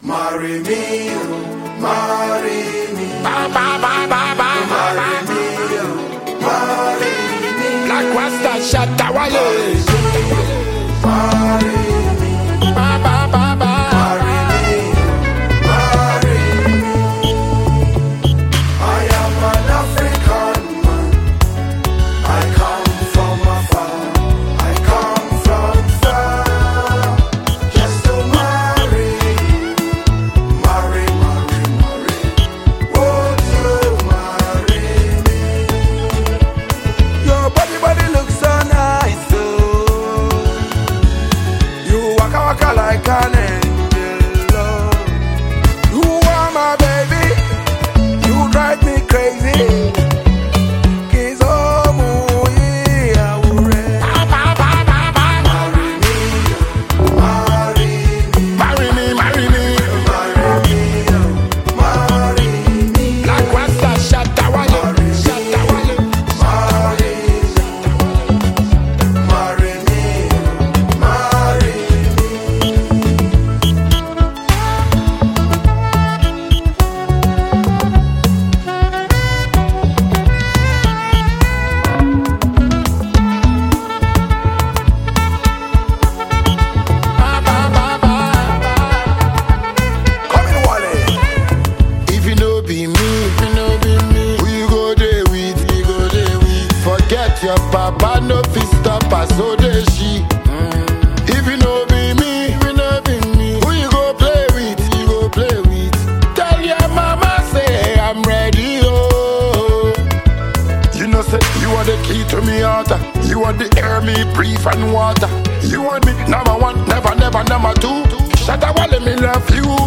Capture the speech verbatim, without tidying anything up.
Marry me, oh, marry me. Ba ba ba ba ba Marry me, oh, marry me. Black Rasta Shatta Wale. Marry me, Ba ba ba ba. marry me, marry me. I am an African man. I come from afar. I come from far. Just to marry, marry, marry, marry. Won't you marry me? Your body, body looks so nice, oh. You waka waka like an angel, oh. You are my baby. You drive me crazy. Kizomu iyaure. Ba ba ba ba ba. Marry me, marry me, Marry me, marry me. marry me, marry me. Black Rasta Shatta Wale. Shatta Wale. Marry, marry me, marry me. Ba ba ba ba ba. Come in, Wale. If you no be me, if you no be me, who you go there with? You go there with. Forget your papa, no fit stop us, so dey she. If you no be me, if you no be me, who you go play with? You go play with. Tell your mama say I'm ready, oh. You know say you are the key to me heart. You are the air me breathe and water. You are me number one, never, never number two. Shatta Wale, me love you.